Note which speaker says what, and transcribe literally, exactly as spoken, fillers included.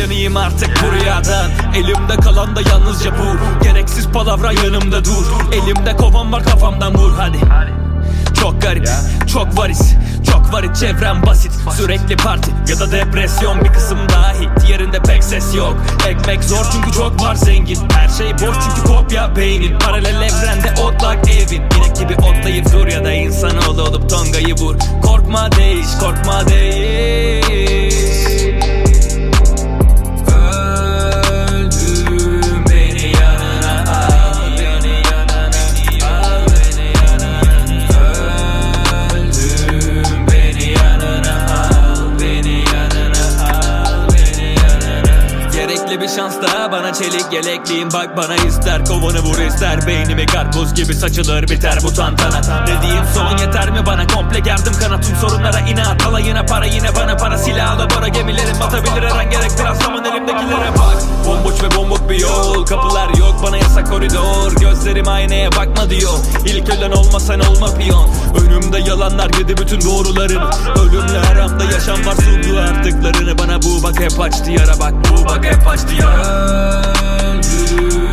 Speaker 1: uyanayım artık bu rüyadan. Elimde kalan da yalnızca bu. Gereksiz palavra yanımda dur. Elimde kovan var, kafamdan vur hadi. Çok garip, çok varis, çok varit, çevrem basit. Sürekli parti ya da depresyon, bir kısım daha hit, diğerinde pek ses yok. Ekmek zor çünkü çok var zengin. Her şey boş çünkü kopya beynin. Paralel evrende otlak evin. İnek gibi otlayıp dur ya da insanoğlu olup tongayı vur. Korkma değiş, korkma değiş. Bir şans daha bana, çelik yelekliyim bak bana ister. Kovanı vur ister, beynimi karpuz gibi saçılır biter bu tantana. Dediğim son yeter mi bana, komple gerdim kanat. Tüm sorunlara inat, alayına para yine bana para. Silahla bara gemilerim batabilir her an, gerektir aslamın elimdekilere bak. Bomboş ve bombok bir yol, kapılar yok bana yasak koridor. Gözlerim aynaya bakma diyor, İlk ölen olmasan olma piyon. Önümde yalanlar yedi bütün doğrularını. Ölümle aramda yaşam var, sundu artıklarını. Bana bu bak hep açtı yara, bak bu bak hep açtı yara. Öldüm